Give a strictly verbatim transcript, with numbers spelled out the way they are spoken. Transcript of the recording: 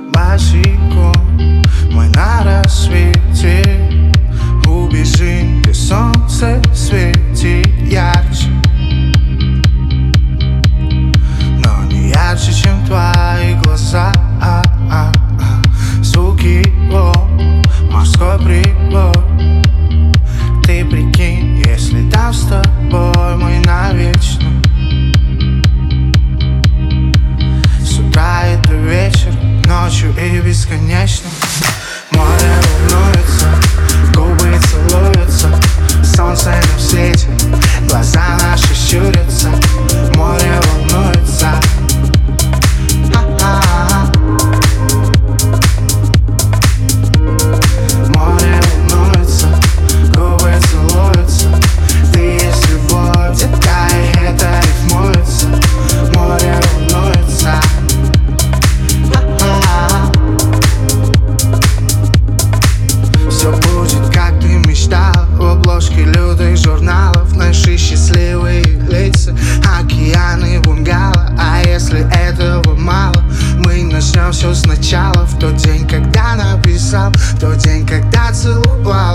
босиком мы на рассвете убежим, где солнце светит ярче, но не ярче, чем твои глаза. Звуки волн, морской прибой. Ты прикинь, если там с тобой мы навечно. С утра и до вечера, ночью и бесконечно. Море волнуется, губы целуются, солнце нам светит, глаза наши щурятся. Море волнуется. Море волнуется, губы целуются. Ты есть любовь, детка, и это рифмуется. Море волнуется. Все будет, как ты мечтал, в обложке лютых журналов. Наши счастливые лица, океаны, бунгало. А если этого мало, мы начнем все сначала. В тот день, когда написал, в тот день, когда целовал.